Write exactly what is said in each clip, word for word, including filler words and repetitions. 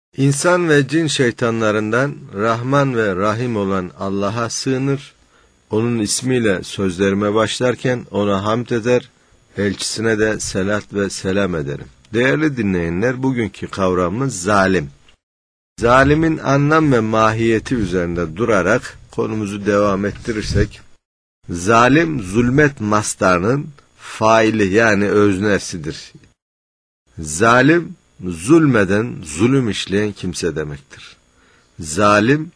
İnsan ve cin şeytanlarından Rahman ve Rahim olan Allah'a sığınır, onun ismiyle sözlerime başlarken ona hamd eder, elçisine de selat ve selam ederim. Değerli dinleyenler, bugünkü kavramımız zalim. Zalimin anlam ve mahiyeti üzerinde durarak konumuzu devam ettirirsek, zalim zulmet mastarının faili yani öznesidir. Zalim, zulmeden, zulüm işleyen kimse demektir. Zalim,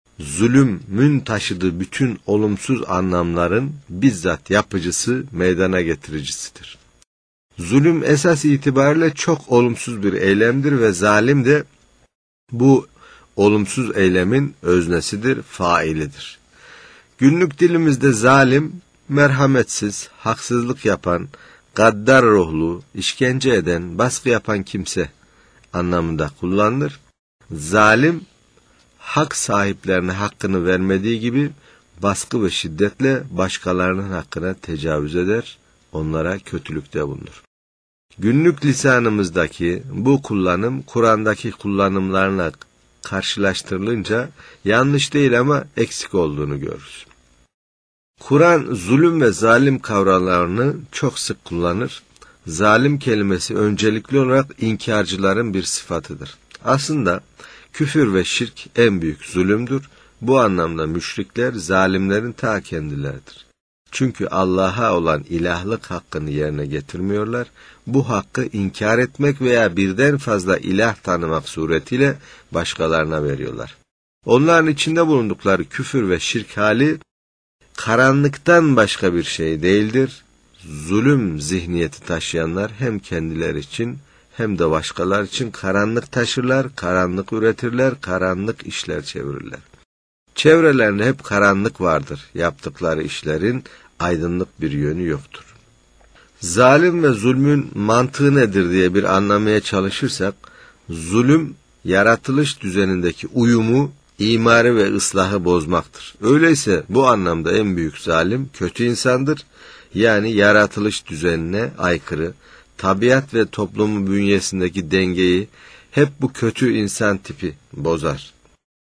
zulümün taşıdığı bütün olumsuz anlamların bizzat yapıcısı, meydana getiricisidir. Zulüm esas itibariyle çok olumsuz bir eylemdir ve zalim de bu olumsuz eylemin öznesidir, failidir. Günlük dilimizde zalim, merhametsiz, haksızlık yapan, gaddar ruhlu, işkence eden, baskı yapan kimse anlamında kullanılır. Zalim, hak sahiplerine hakkını vermediği gibi baskı ve şiddetle başkalarının hakkına tecavüz eder, onlara kötülükte bulunur. Günlük lisanımızdaki bu kullanım, Kur'an'daki kullanımlarla karşılaştırılınca yanlış değil ama eksik olduğunu görürüz. Kur'an zulüm ve zalim kavramlarını çok sık kullanır. Zalim kelimesi öncelikli olarak inkarcıların bir sıfatıdır. Aslında küfür ve şirk en büyük zulümdür. Bu anlamda müşrikler zalimlerin ta kendileridir. Çünkü Allah'a olan ilahlık hakkını yerine getirmiyorlar. Bu hakkı inkar etmek veya birden fazla ilah tanımak suretiyle başkalarına veriyorlar. Onların içinde bulundukları küfür ve şirk hali karanlıktan başka bir şey değildir. Zulüm zihniyeti taşıyanlar hem kendileri için hem de başkalar için karanlık taşırlar, karanlık üretirler, karanlık işler çevirirler. Çevrelerinde hep karanlık vardır. Yaptıkları işlerin aydınlık bir yönü yoktur. Zalim ve zulmün mantığı nedir diye bir anlamaya çalışırsak, zulüm yaratılış düzenindeki uyumu, imarı ve ıslahı bozmaktır. Öyleyse bu anlamda en büyük zalim kötü insandır. Yani yaratılış düzenine aykırı, tabiat ve toplumun bünyesindeki dengeyi hep bu kötü insan tipi bozar.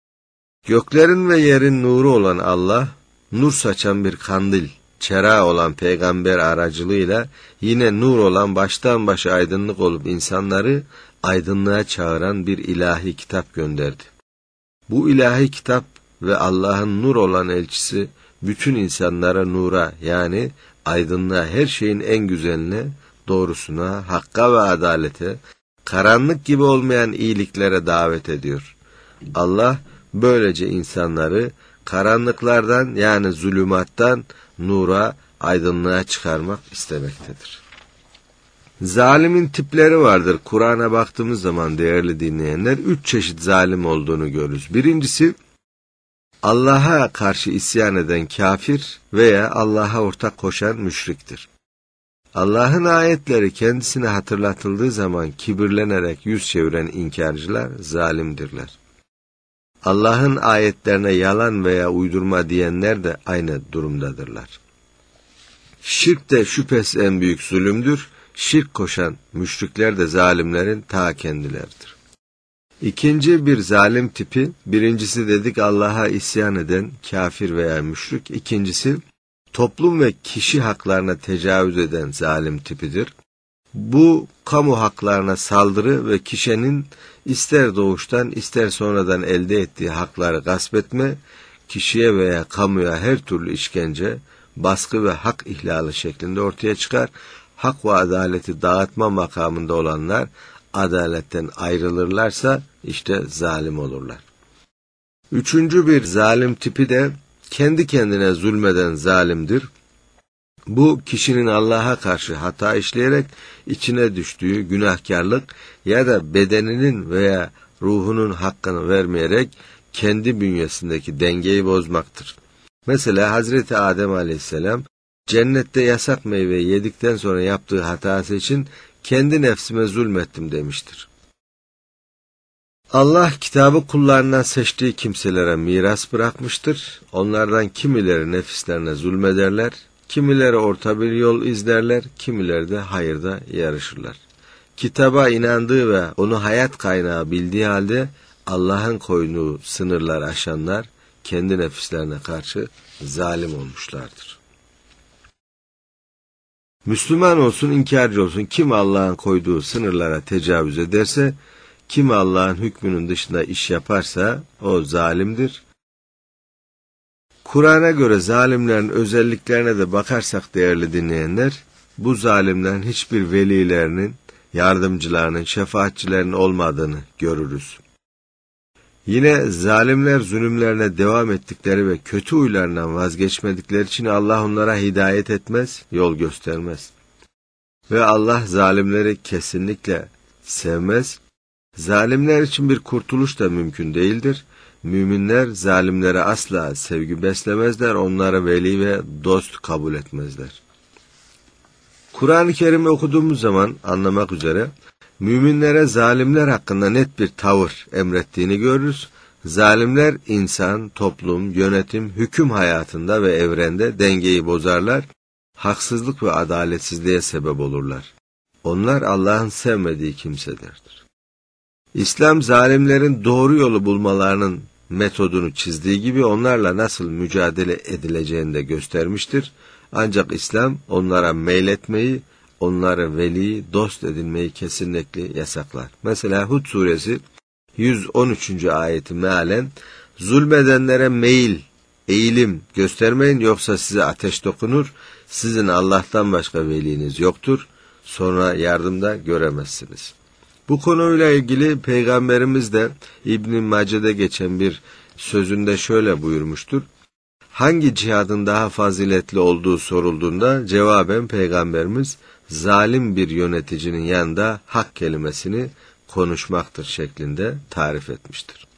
Göklerin ve yerin nuru olan Allah, nur saçan bir kandil, çera olan peygamber aracılığıyla yine nur olan baştan başa aydınlık olup insanları aydınlığa çağıran bir ilahi kitap gönderdi. Bu ilahi kitap ve Allah'ın nur olan elçisi bütün insanlara nura yani aydınlığa, her şeyin en güzeline, doğrusuna, hakka ve adalete, karanlık gibi olmayan iyiliklere davet ediyor. Allah böylece insanları karanlıklardan yani zulümattan nura, aydınlığa çıkarmak istemektedir. Zalimin tipleri vardır. Kur'an'a baktığımız zaman değerli dinleyenler, üç çeşit zalim olduğunu görürüz. Birincisi, Allah'a karşı isyan eden kafir veya Allah'a ortak koşan müşriktir. Allah'ın ayetleri kendisine hatırlatıldığı zaman kibirlenerek yüz çeviren inkarcılar zalimdirler. Allah'ın ayetlerine yalan veya uydurma diyenler de aynı durumdadırlar. Şirk de şüphesiz en büyük zulümdür. Şirk koşan müşrikler de zalimlerin ta kendileridir. İkinci bir zalim tipi, birincisi dedik Allah'a isyan eden kafir veya müşrik, ikincisi toplum ve kişi haklarına tecavüz eden zalim tipidir. Bu kamu haklarına saldırı ve kişinin ister doğuştan ister sonradan elde ettiği hakları gasp etme, kişiye veya kamuya her türlü işkence, baskı ve hak ihlali şeklinde ortaya çıkar. Hak ve adaleti dağıtma makamında olanlar adaletten ayrılırlarsa işte zalim olurlar. Üçüncü bir zalim tipi de kendi kendine zulmeden zalimdir. Bu kişinin Allah'a karşı hata işleyerek içine düştüğü günahkarlık ya da bedeninin veya ruhunun hakkını vermeyerek kendi bünyesindeki dengeyi bozmaktır. Mesela Hazreti Adem Aleyhisselam cennette yasak meyveyi yedikten sonra yaptığı hatası için kendi nefsime zulmettim demiştir. Allah kitabı kullarından seçtiği kimselere miras bırakmıştır. Onlardan kimileri nefislerine zulmederler, kimileri orta bir yol izlerler, kimileri de hayırda yarışırlar. kitaba inandığı ve onu hayat kaynağı bildiği halde Allah'ın koyduğu sınırları aşanlar kendi nefislerine karşı zalim olmuşlardır. Müslüman olsun, inkarcı olsun, kim Allah'ın koyduğu sınırlara tecavüz ederse, kim Allah'ın hükmünün dışında iş yaparsa o zalimdir. Kur'an'a göre zalimlerin özelliklerine de bakarsak değerli dinleyenler, bu zalimlerin hiçbir velilerinin, yardımcılarının, şefaatçilerinin olmadığını görürüz. Yine zalimler zulümlerine devam ettikleri ve kötü huylarından vazgeçmedikleri için Allah onlara hidayet etmez, yol göstermez. Ve Allah zalimleri kesinlikle sevmez. Zalimler için bir kurtuluş da mümkün değildir. Müminler zalimlere asla sevgi beslemezler, onları veli ve dost kabul etmezler. Kur'an-ı Kerim'i okuduğumuz zaman anlamak üzere, müminlere zalimler hakkında net bir tavır emrettiğini görürüz. Zalimler insan, toplum, yönetim, hüküm hayatında ve evrende dengeyi bozarlar, haksızlık ve adaletsizliğe sebep olurlar. Onlar Allah'ın sevmediği kimselerdir. İslam zalimlerin doğru yolu bulmalarının metodunu çizdiği gibi onlarla nasıl mücadele edileceğini de göstermiştir. Ancak İslam onlara meyletmeyi, onları veli, dost edinmeyi kesinlikle yasaklar. Mesela Hud suresi yüz on üçüncü ayeti mealen, zulmedenlere meyil, eğilim göstermeyin yoksa size ateş dokunur, sizin Allah'tan başka veliniz yoktur, sonra yardımda göremezsiniz. Bu konuyla ilgili Peygamberimiz de İbn-i Mace'de geçen bir sözünde şöyle buyurmuştur. Hangi cihadın daha faziletli olduğu sorulduğunda cevaben Peygamberimiz zalim bir yöneticinin yanında hak kelimesini konuşmaktır şeklinde tarif etmiştir.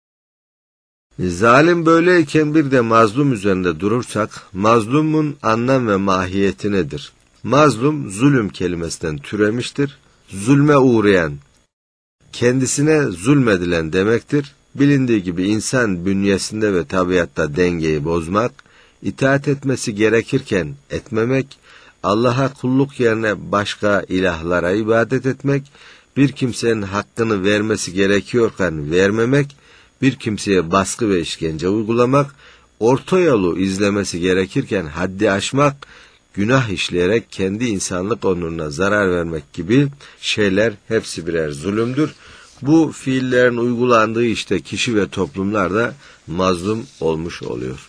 Zalim böyleyken bir de mazlum üzerinde durursak, mazlumun anlam ve mahiyeti nedir? Mazlum zulüm kelimesinden türemiştir. Zulme uğrayan, kendisine zulmedilen demektir. Bilindiği gibi insan bünyesinde ve tabiatta dengeyi bozmak, itaat etmesi gerekirken etmemek, Allah'a kulluk yerine başka ilahlara ibadet etmek, bir kimsenin hakkını vermesi gerekiyorken vermemek, bir kimseye baskı ve işkence uygulamak, orta yolu izlemesi gerekirken haddi aşmak, günah işleyerek kendi insanlık onuruna zarar vermek gibi şeyler hepsi birer zulümdür. Bu fiillerin uygulandığı işte kişi ve toplumlar da mazlum olmuş oluyor.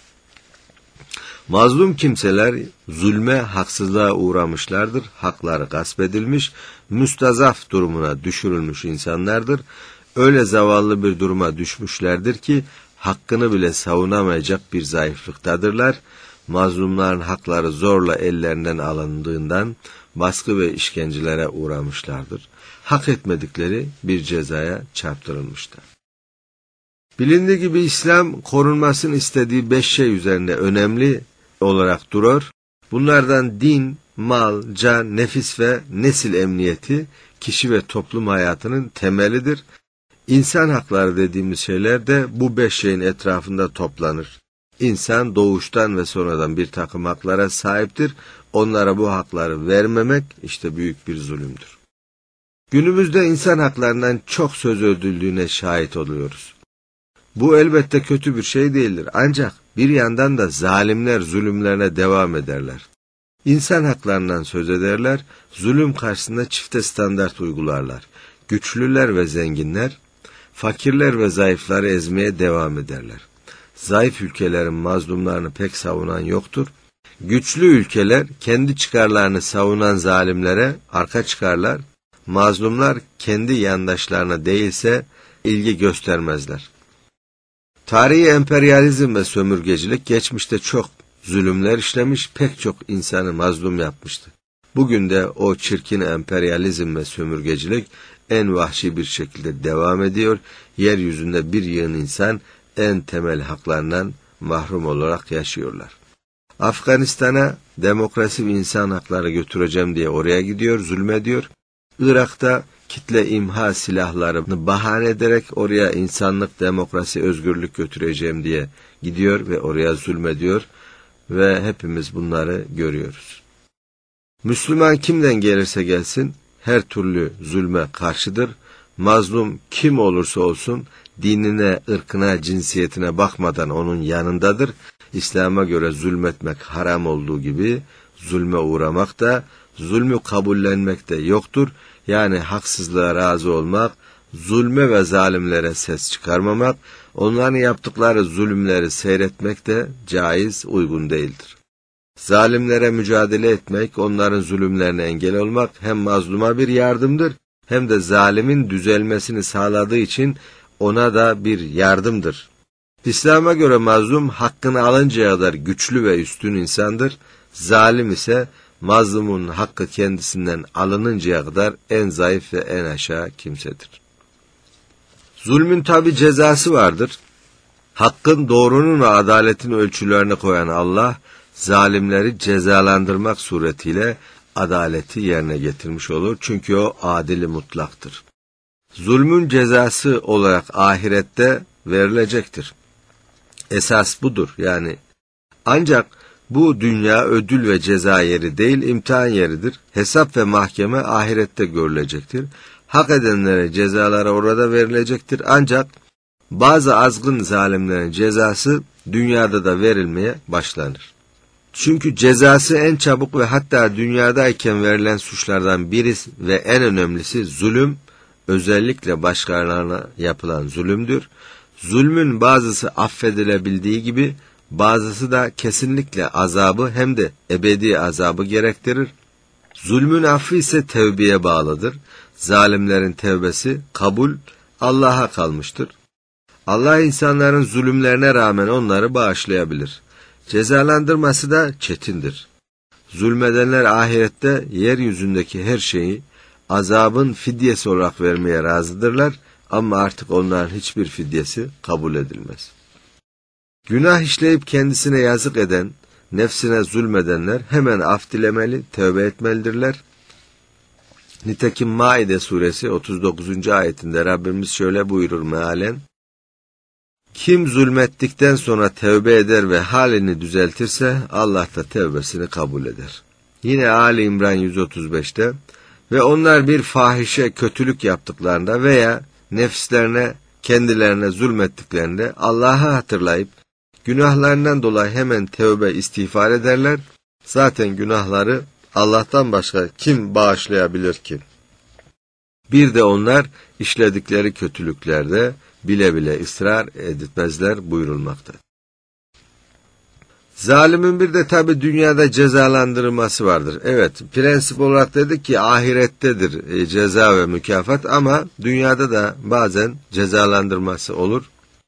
Mazlum kimseler zulme, haksızlığa uğramışlardır, hakları gasp edilmiş, müstazaf durumuna düşürülmüş insanlardır. Öyle zavallı bir duruma düşmüşlerdir ki hakkını bile savunamayacak bir zayıflıktadırlar. Mazlumların hakları zorla ellerinden alındığından baskı ve işkencelere uğramışlardır. Hak etmedikleri bir cezaya çarptırılmışlar. Bilindiği gibi İslam korunmasını istediği beş şey üzerinde önemli olarak durur. Bunlardan din, mal, can, nefis ve nesil emniyeti kişi ve toplum hayatının temelidir. İnsan hakları dediğimiz şeyler de bu beş şeyin etrafında toplanır. İnsan doğuştan ve sonradan bir takım haklara sahiptir. Onlara bu hakları vermemek işte büyük bir zulümdür. Günümüzde insan haklarından çok söz ödüldüğüne şahit oluyoruz. Bu elbette kötü bir şey değildir. Ancak bir yandan da zalimler zulümlerine devam ederler. İnsan haklarından söz ederler, zulüm karşısında çifte standart uygularlar. Güçlüler ve zenginler, fakirler ve zayıfları ezmeye devam ederler. Zayıf ülkelerin mazlumlarını pek savunan yoktur. Güçlü ülkeler kendi çıkarlarını savunan zalimlere arka çıkarlar. Mazlumlar kendi yandaşlarına değilse ilgi göstermezler. Tarihi emperyalizm ve sömürgecilik geçmişte çok zulümler işlemiş, pek çok insanı mazlum yapmıştı. Bugün de o çirkin emperyalizm ve sömürgecilik en vahşi bir şekilde devam ediyor. Yeryüzünde bir yığın insan en temel haklarından mahrum olarak yaşıyorlar. Afganistan'a demokrasi ve insan hakları götüreceğim diye oraya gidiyor, zulmediyor. Irak'ta kitle imha silahlarını bahane ederek oraya insanlık, demokrasi, özgürlük götüreceğim diye gidiyor ve oraya zulmediyor ve hepimiz bunları görüyoruz. Müslüman kimden gelirse gelsin, her türlü zulme karşıdır. Mazlum kim olursa olsun dinine, ırkına, cinsiyetine bakmadan onun yanındadır. İslam'a göre zulmetmek haram olduğu gibi zulme uğramak da, zulmü kabullenmek de yoktur. Yani haksızlığa razı olmak, zulme ve zalimlere ses çıkarmamak, onların yaptıkları zulümleri seyretmek de caiz, uygun değildir. Zalimlere mücadele etmek, onların zulümlerine engel olmak hem mazluma bir yardımdır, hem de zalimin düzelmesini sağladığı için ona da bir yardımdır. İslam'a göre mazlum hakkını alıncaya kadar güçlü ve üstün insandır. Zalim ise mazlumun hakkı kendisinden alınıncaya kadar en zayıf ve en aşağı kimsedir. Zulmün tabi cezası vardır. Hakkın, doğrunun ve adaletin ölçülerini koyan Allah, zalimleri cezalandırmak suretiyle adaleti yerine getirmiş olur. Çünkü o adil-i mutlaktır. Zulmün cezası olarak ahirette verilecektir. Esas budur yani. Ancak bu dünya ödül ve ceza yeri değil, imtihan yeridir. Hesap ve mahkeme ahirette görülecektir. Hak edenlere cezaları orada verilecektir. Ancak bazı azgın zalimlerin cezası dünyada da verilmeye başlanır. Çünkü cezası en çabuk ve hatta dünyadayken verilen suçlardan birisi ve en önemlisi zulüm, özellikle başkalarına yapılan zulümdür. Zulmün bazısı affedilebildiği gibi bazısı da kesinlikle azabı hem de ebedi azabı gerektirir. Zulmün affı ise tevbeye bağlıdır. Zalimlerin tevbesi kabul Allah'a kalmıştır. Allah insanların zulümlerine rağmen onları bağışlayabilir. Cezalandırması da çetindir. Zulmedenler ahirette yeryüzündeki her şeyi azabın fidyesi olarak vermeye razıdırlar ama artık onların hiçbir fidyesi kabul edilmez. Günah işleyip kendisine yazık eden, nefsine zulmedenler hemen af dilemeli, tövbe etmelidirler. Nitekim Maide suresi otuz dokuzuncu ayetinde Rabbimiz şöyle buyurur mealen: kim zulmettikten sonra tevbe eder ve halini düzeltirse Allah da tevbesini kabul eder. Yine Ali İmran yüz otuz beşte ve onlar bir fahişe kötülük yaptıklarında veya nefslerine kendilerine zulmettiklerinde Allah'ı hatırlayıp günahlarından dolayı hemen tevbe istiğfar ederler. Zaten günahları Allah'tan başka kim bağışlayabilir ki? Bir de onlar işledikleri kötülüklerde bile bile ısrar etmezler buyurulmakta. Zalimin bir de tabi dünyada cezalandırılması vardır. Evet, prensip olarak dedik ki ahirettedir ceza ve mükafat ama dünyada da bazen cezalandırması olur.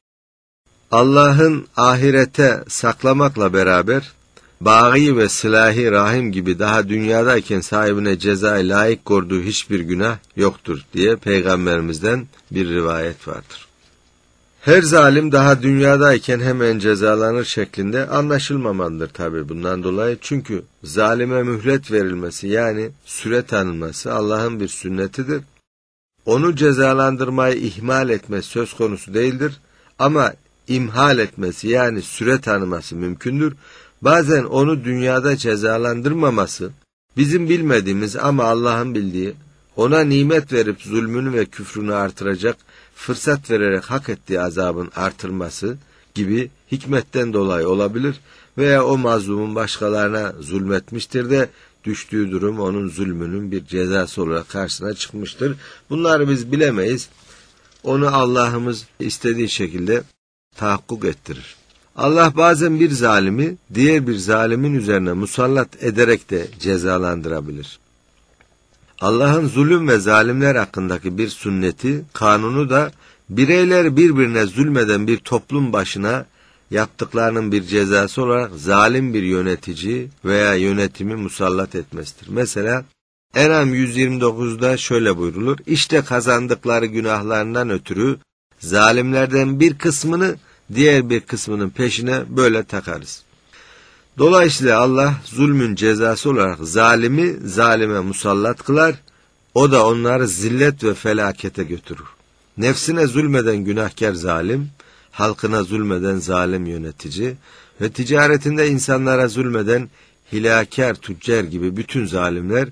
Allah'ın ahirete saklamakla beraber Bâgî ve Sılahi Rahim gibi daha dünyadayken sahibine cezayı layık gördüğü hiçbir günah yoktur diye Peygamberimizden bir rivayet vardır. Her zalim daha dünyadayken hemen cezalanır şeklinde anlaşılmamalıdır tabi bundan dolayı. Çünkü zalime mühlet verilmesi yani süre tanınması Allah'ın bir sünnetidir. Onu cezalandırmayı ihmal etmesi söz konusu değildir. Ama imhal etmesi yani süre tanıması mümkündür. Bazen onu dünyada cezalandırmaması bizim bilmediğimiz ama Allah'ın bildiği, ona nimet verip zulmünü ve küfrünü artıracak, fırsat vererek hak ettiği azabın artırması gibi hikmetten dolayı olabilir veya o mazlumun başkalarına zulmetmiştir de düştüğü durum onun zulmünün bir cezası olarak karşısına çıkmıştır. Bunları biz bilemeyiz. Onu Allah'ımız istediği şekilde tahakkuk ettirir. Allah bazen bir zalimi diğer bir zalimin üzerine musallat ederek de cezalandırabilir. Allah'ın zulüm ve zalimler hakkındaki bir sünneti, kanunu da bireyler birbirine zulmeden bir toplum başına yaptıklarının bir cezası olarak zalim bir yönetici veya yönetimi musallat etmesidir. Mesela En'am yüz yirmi dokuzda şöyle buyrulur: İşte kazandıkları günahlarından ötürü zalimlerden bir kısmını diğer bir kısmının peşine böyle takarız. Dolayısıyla Allah zulmün cezası olarak zalimi zalime musallat kılar, o da onları zillet ve felakete götürür. Nefsine zulmeden günahkar zalim, halkına zulmeden zalim yönetici ve ticaretinde insanlara zulmeden hilakar tüccar gibi bütün zalimler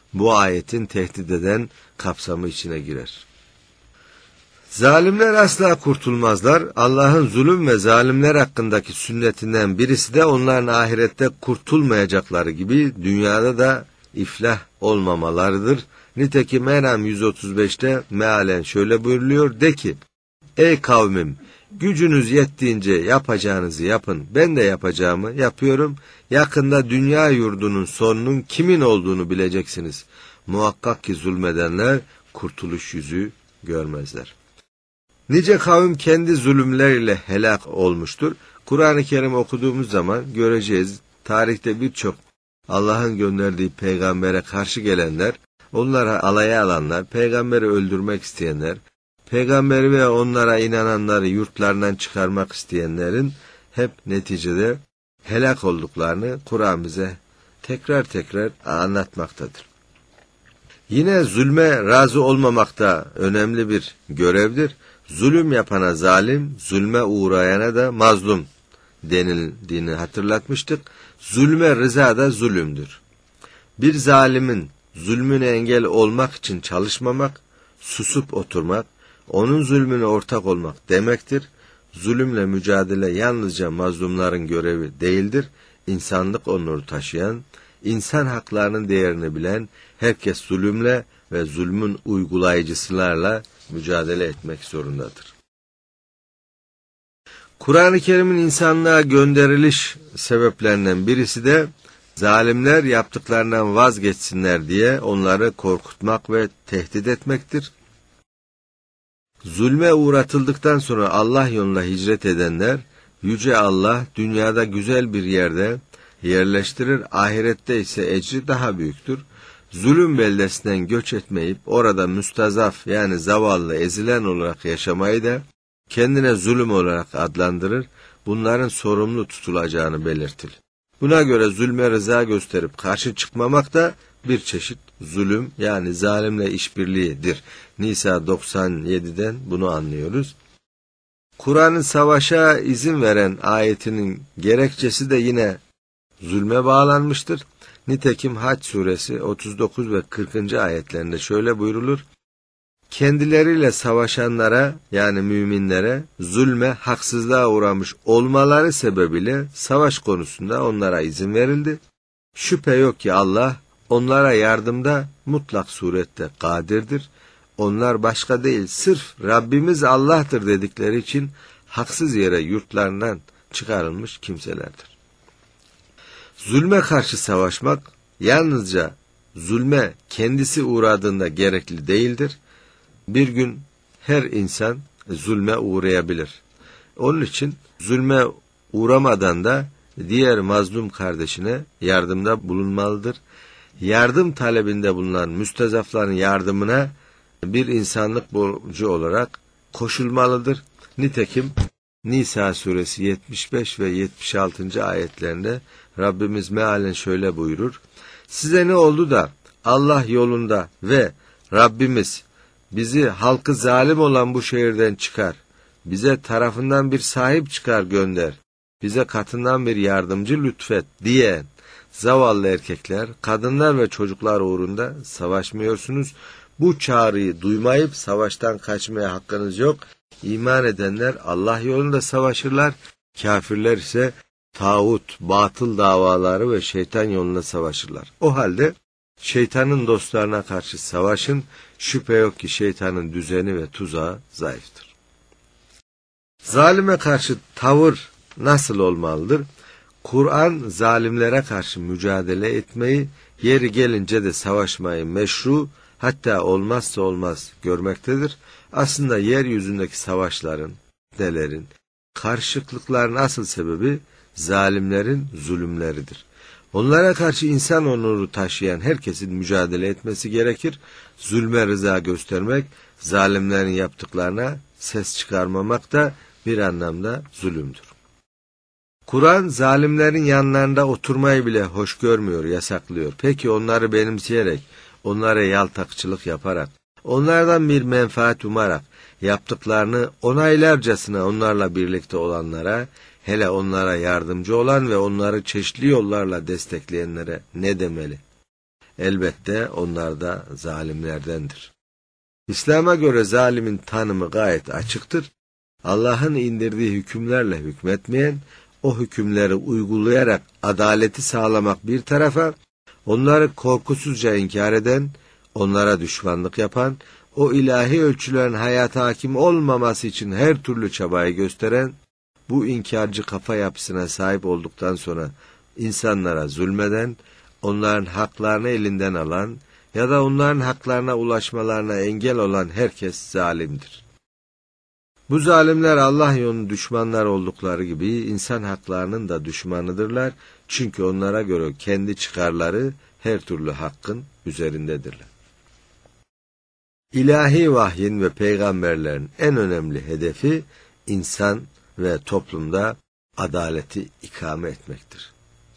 bu ayetin tehdit eden kapsamı içine girer. Zalimler asla kurtulmazlar. Allah'ın zulüm ve zalimler hakkındaki sünnetinden birisi de onların ahirette kurtulmayacakları gibi dünyada da iflah olmamalarıdır. Nitekim En'am yüz otuz beşte mealen şöyle buyuruluyor: de ki, ey kavmim, gücünüz yettiğince yapacağınızı yapın. Ben de yapacağımı yapıyorum. Yakında dünya yurdunun sonunun kimin olduğunu bileceksiniz. Muhakkak ki zulmedenler kurtuluş yüzü görmezler. Nice kavim kendi zulümleriyle helak olmuştur. Kur'an-ı Kerim okuduğumuz zaman göreceğiz, tarihte birçok Allah'ın gönderdiği peygambere karşı gelenler, onlara alaya alanlar, peygamberi öldürmek isteyenler, peygamberi ve onlara inananları yurtlarından çıkarmak isteyenlerin hep neticede helak olduklarını Kur'an bize tekrar tekrar anlatmaktadır. Yine zulme razı olmamak da önemli bir görevdir. Zulüm yapana zalim, zulme uğrayana da mazlum denildiğini hatırlatmıştık. Zulme rıza da zulümdür. Bir zalimin zulmüne engel olmak için çalışmamak, susup oturmak, onun zulmüne ortak olmak demektir. Zulümle mücadele yalnızca mazlumların görevi değildir. İnsanlık onuru taşıyan, insan haklarının değerini bilen herkes zulümle ve zulmün uygulayıcılarla mücadele etmek zorundadır. Kur'an-ı Kerim'in insanlığa gönderiliş sebeplerinden birisi de zalimler yaptıklarından vazgeçsinler diye onları korkutmak ve tehdit etmektir. Zulme uğratıldıktan sonra Allah yoluna hicret edenler, Yüce Allah dünyada güzel bir yerde yerleştirir, ahirette ise ecri daha büyüktür. Zulüm beldesinden göç etmeyip orada müstazaf yani zavallı, ezilen olarak yaşamayı da kendine zulüm olarak adlandırır, bunların sorumlu tutulacağını belirtir. Buna göre zulme rıza gösterip karşı çıkmamak da bir çeşit zulüm yani zalimle işbirliğidir. Nisa doksan yediden bunu anlıyoruz. Kur'an'ın savaşa izin veren ayetinin gerekçesi de yine zulme bağlanmıştır. Nitekim Hac suresi otuz dokuz ve kırkıncı ayetlerinde şöyle buyrulur: kendileriyle savaşanlara yani müminlere zulme, haksızlığa uğramış olmaları sebebiyle savaş konusunda onlara izin verildi. Şüphe yok ki Allah onlara yardımda mutlak surette kadirdir. Onlar başka değil, sırf Rabbimiz Allah'tır dedikleri için haksız yere yurtlarından çıkarılmış kimselerdir. Zulme karşı savaşmak yalnızca zulme kendisi uğradığında gerekli değildir. Bir gün her insan zulme uğrayabilir. Onun için zulme uğramadan da diğer mazlum kardeşine yardımda bulunmalıdır. Yardım talebinde bulunan müstezafların yardımına bir insanlık borcu olarak koşulmalıdır. Nitekim Nisa suresi yetmiş beş ve yetmiş altıncı ayetlerinde Rabbimiz mealen şöyle buyurur: size ne oldu da Allah yolunda ve Rabbimiz bizi halkı zalim olan bu şehirden çıkar, bize tarafından bir sahip çıkar gönder, bize katından bir yardımcı lütfet diye zavallı erkekler, kadınlar ve çocuklar uğrunda savaşmıyorsunuz. Bu çağrıyı duymayıp savaştan kaçmaya hakkınız yok. İman edenler Allah yolunda savaşırlar, kafirler ise tağut, batıl davaları ve şeytan yolunda savaşırlar. O halde şeytanın dostlarına karşı savaşın, şüphe yok ki şeytanın düzeni ve tuzağı zayıftır. Zalime karşı tavır nasıl olmalıdır? Kur'an zalimlere karşı mücadele etmeyi, yeri gelince de savaşmayı meşru, hatta olmazsa olmaz görmektedir. Aslında yeryüzündeki savaşların, fitnelerin, karışıklıkların asıl sebebi zalimlerin zulümleridir. Onlara karşı insan onuru taşıyan herkesin mücadele etmesi gerekir. Zulme rıza göstermek, zalimlerin yaptıklarına ses çıkarmamak da bir anlamda zulümdür. Kur'an zalimlerin yanlarında oturmayı bile hoş görmüyor, yasaklıyor. Peki onları benimseyerek, onlara yaltakçılık yaparak, onlardan bir menfaat umarak yaptıklarını onaylarcasına onlarla birlikte olanlara, hele onlara yardımcı olan ve onları çeşitli yollarla destekleyenlere ne demeli? elbette onlar da zalimlerdendir. İslam'a göre zalimin tanımı gayet açıktır. Allah'ın indirdiği hükümlerle hükmetmeyen, o hükümleri uygulayarak adaleti sağlamak bir tarafa, onları korkusuzca inkar eden, onlara düşmanlık yapan, o ilahi ölçülerin hayata hakim olmaması için her türlü çabayı gösteren, bu inkarcı kafa yapısına sahip olduktan sonra insanlara zulmeden, onların haklarını elinden alan ya da onların haklarına ulaşmalarına engel olan herkes zalimdir. Bu zalimler Allah yolunun düşmanlar oldukları gibi insan haklarının da düşmanıdırlar. Çünkü onlara göre kendi çıkarları her türlü hakkın üzerindedirler. İlahi vahyin ve peygamberlerin en önemli hedefi insan ve toplumda adaleti ikame etmektir.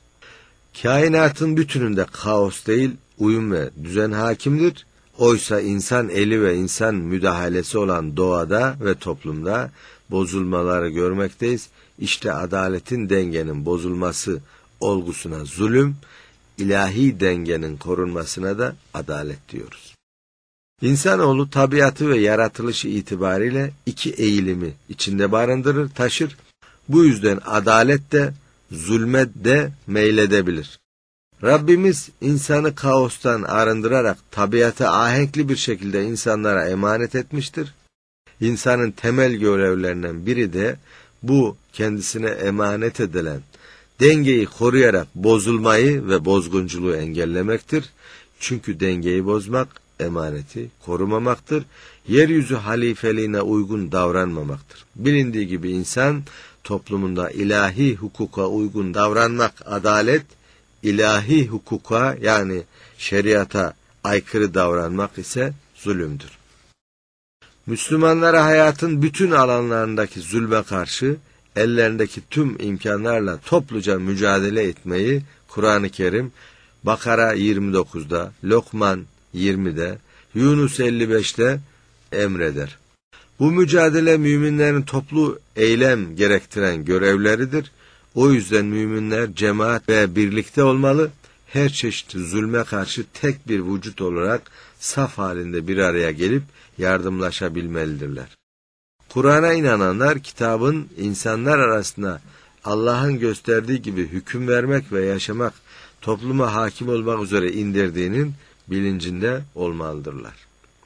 Kainatın bütününde kaos değil, uyum ve düzen hakimdir. Oysa insan eli ve insan müdahalesi olan doğada ve toplumda bozulmaları görmekteyiz. İşte adaletin dengenin bozulması olgusuna zulüm, ilahi dengenin korunmasına da adalet diyoruz. İnsanoğlu tabiatı ve yaratılışı itibariyle iki eğilimi içinde barındırır, taşır. Bu yüzden adalet de zulme de meyledebilir. Rabbimiz insanı kaostan arındırarak tabiata ahenkli bir şekilde insanlara emanet etmiştir. İnsanın temel görevlerinden biri de bu kendisine emanet edilen dengeyi koruyarak bozulmayı ve bozgunculuğu engellemektir. Çünkü dengeyi bozmak emaneti korumamaktır. Yeryüzü halifeliğine uygun davranmamaktır. Bilindiği gibi insan toplumunda ilahi hukuka uygun davranmak adalet, ilahi hukuka yani şeriata aykırı davranmak ise zulümdür. Müslümanlara hayatın bütün alanlarındaki zulme karşı ellerindeki tüm imkanlarla topluca mücadele etmeyi Kur'an-ı Kerim Bakara yirmi dokuzda, Lokman yirmide, Yunus elli beşte emreder. Bu mücadele müminlerin toplu eylem gerektiren görevleridir. O yüzden müminler cemaat ve birlikte olmalı, her çeşit zulme karşı tek bir vücut olarak saf halinde bir araya gelip yardımlaşabilmelidirler. Kur'an'a inananlar kitabın insanlar arasında Allah'ın gösterdiği gibi hüküm vermek ve yaşamak, topluma hakim olmak üzere indirdiğinin bilincinde olmalıdırlar.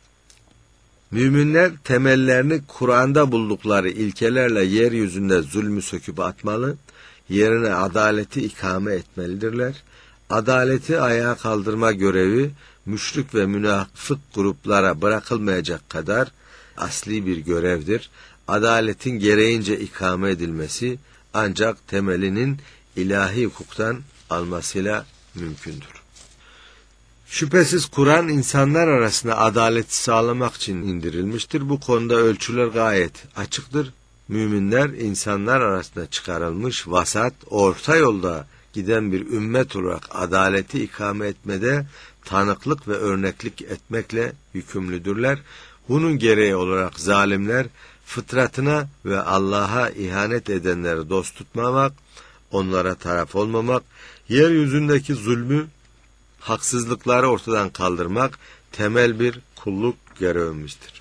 Müminler temellerini Kur'an'da buldukları ilkelerle yeryüzünde zulmü söküp atmalı, yerine adaleti ikame etmelidirler. Adaleti ayağa kaldırma görevi müşrik ve münafık gruplara bırakılmayacak kadar asli bir görevdir. Adaletin gereğince ikame edilmesi ancak temelinin ilahi hukuktan almasıyla mümkündür. Şüphesiz Kur'an insanlar arasında adaleti sağlamak için indirilmiştir. Bu konuda ölçüler gayet açıktır. Müminler insanlar arasında çıkarılmış vasat, orta yolda giden bir ümmet olarak adaleti ikame etmede tanıklık ve örneklik etmekle yükümlüdürler. Bunun gereği olarak zalimler fıtratına ve Allah'a ihanet edenleri dost tutmamak, onlara taraf olmamak, yeryüzündeki zulmü, haksızlıkları ortadan kaldırmak temel bir kulluk görevimizdir.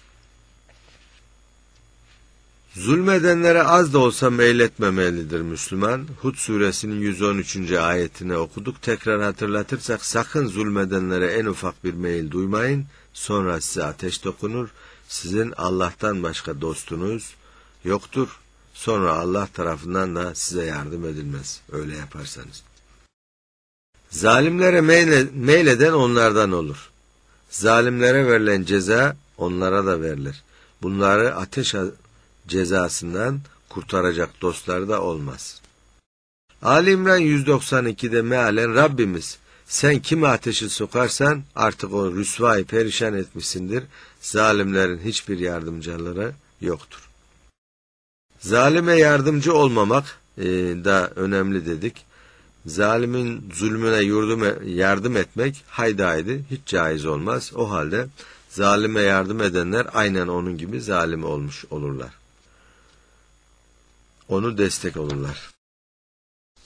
Zulmedenlere az da olsa meyletmemelidir Müslüman. Hud suresinin yüz on üçüncü ayetini okuduk. Tekrar hatırlatırsak sakın zulmedenlere en ufak bir meyil duymayın. Sonra size ateş dokunur. Sizin Allah'tan başka dostunuz yoktur. Sonra Allah tarafından da size yardım edilmez. Öyle yaparsanız. Zalimlere meyleden onlardan olur. Zalimlere verilen ceza onlara da verilir. Bunları ateş cezasından kurtaracak dostları da olmaz. Ali İmran yüz doksan ikide mealen Rabbimiz sen kimi ateşe sokarsan artık o rüsvayı perişan etmişsindir. Zalimlerin hiçbir yardımcıları yoktur. Zalime yardımcı olmamak e, da önemli dedik. Zalimin zulmüne yardım etmek haydaydı, hiç caiz olmaz. O halde zalime yardım edenler aynen onun gibi zalim olmuş olurlar. Onu destek olurlar.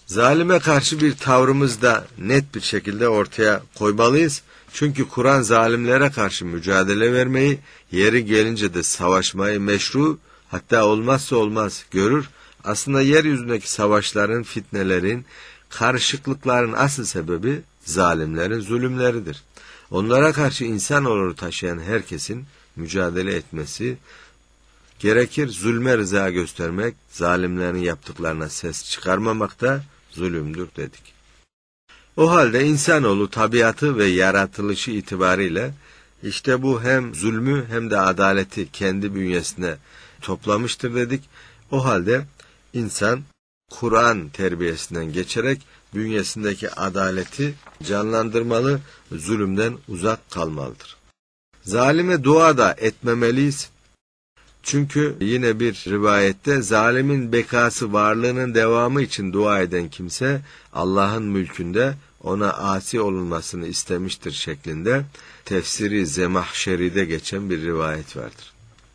Zalime karşı bir tavrımız da net bir şekilde ortaya koymalıyız. Çünkü Kur'an zalimlere karşı mücadele vermeyi, yeri gelince de savaşmayı meşru, hatta olmazsa olmaz görür. Aslında yeryüzündeki savaşların, fitnelerin, karışıklıkların asıl sebebi zalimlerin zulümleridir. Onlara karşı insanoğlunu taşıyan herkesin mücadele etmesi gerekir. Zulme rıza göstermek, zalimlerin yaptıklarına ses çıkarmamak da zulümdür dedik. O halde insanoğlu tabiatı ve yaratılışı itibariyle işte bu hem zulmü hem de adaleti kendi bünyesine toplamıştır dedik. O halde insan Kur'an terbiyesinden geçerek bünyesindeki adaleti canlandırmalı, zulümden uzak kalmalıdır. Zalime dua da etmemeliyiz. Çünkü yine bir rivayette zalimin bekası, varlığının devamı için dua eden kimse Allah'ın mülkünde ona asi olunmasını istemiştir şeklinde tefsiri Zemahşeri'de geçen bir rivayet vardır.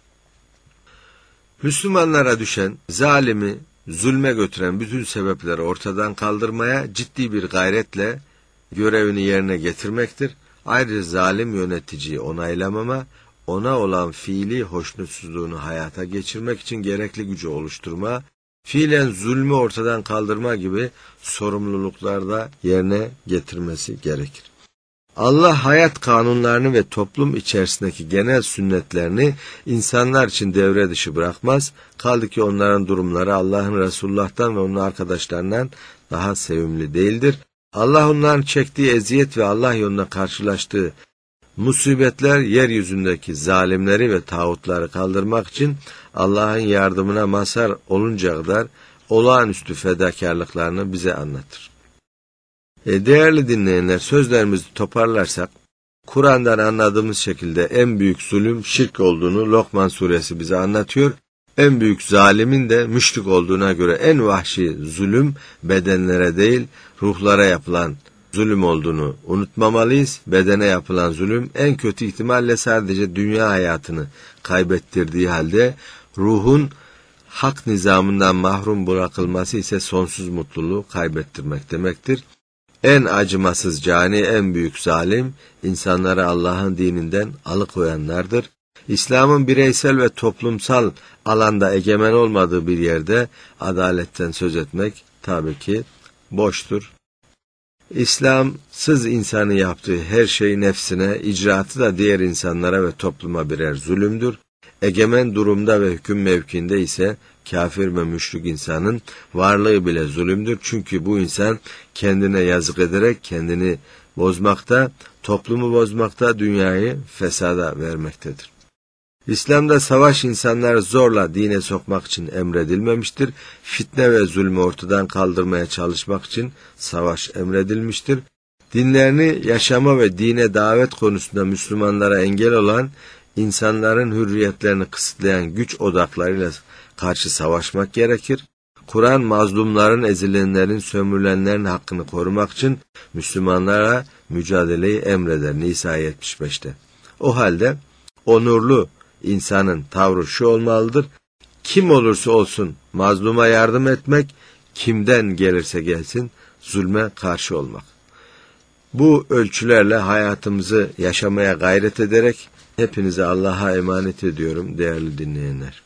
Müslümanlara düşen zalimi, zulme götüren bütün sebepleri ortadan kaldırmaya ciddi bir gayretle görevini yerine getirmektir. Ayrıca zalim yöneticiyi onaylamama, ona olan fiili hoşnutsuzluğunu hayata geçirmek için gerekli gücü oluşturma, fiilen zulmü ortadan kaldırma gibi sorumluluklarda yerine getirmesi gerekir. Allah hayat kanunlarını ve toplum içerisindeki genel sünnetlerini insanlar için devre dışı bırakmaz. Kaldı ki onların durumları Allah'ın Resulullah'tan ve onun arkadaşlarından daha sevimli değildir. Allah onların çektiği eziyet ve Allah yoluna karşılaştığı musibetler yeryüzündeki zalimleri ve tağutları kaldırmak için Allah'ın yardımına mazhar olunca kadar olağanüstü fedakarlıklarını bize anlatır. E değerli dinleyenler, sözlerimizi toparlarsak, Kur'an'dan anladığımız şekilde en büyük zulüm şirk olduğunu Lokman suresi bize anlatıyor. En büyük zalimin de müşrik olduğuna göre en vahşi zulüm bedenlere değil ruhlara yapılan zulüm olduğunu unutmamalıyız. Bedene yapılan zulüm en kötü ihtimalle sadece dünya hayatını kaybettirdiği halde ruhun hak nizamından mahrum bırakılması ise sonsuz mutluluğu kaybettirmek demektir. En acımasız cani, en büyük zalim, insanları Allah'ın dininden alıkoyanlardır. İslam'ın bireysel ve toplumsal alanda egemen olmadığı bir yerde adaletten söz etmek tabii ki boştur. İslamsız insanı yaptığı her şey nefsine, icraatı da diğer insanlara ve topluma birer zulümdür. Egemen durumda ve hüküm mevkinde ise kafir ve müşrik insanın varlığı bile zulümdür. Çünkü bu insan kendine yazık ederek kendini bozmakta, toplumu bozmakta, dünyayı fesada vermektedir. İslam'da savaş insanları zorla dine sokmak için emredilmemiştir. Fitne ve zulmü ortadan kaldırmaya çalışmak için savaş emredilmiştir. Dinlerini yaşama ve dine davet konusunda Müslümanlara engel olan, insanların hürriyetlerini kısıtlayan güç odaklarıyla karşı savaşmak gerekir. Kur'an mazlumların, ezilenlerin, sömürülenlerin hakkını korumak için Müslümanlara mücadeleyi emreder Nisa yetmiş beşte. O halde onurlu insanın tavrı şu olmalıdır: kim olursa olsun mazluma yardım etmek, kimden gelirse gelsin zulme karşı olmak. Bu ölçülerle hayatımızı yaşamaya gayret ederek hepinize Allah'a emanet ediyorum değerli dinleyenler.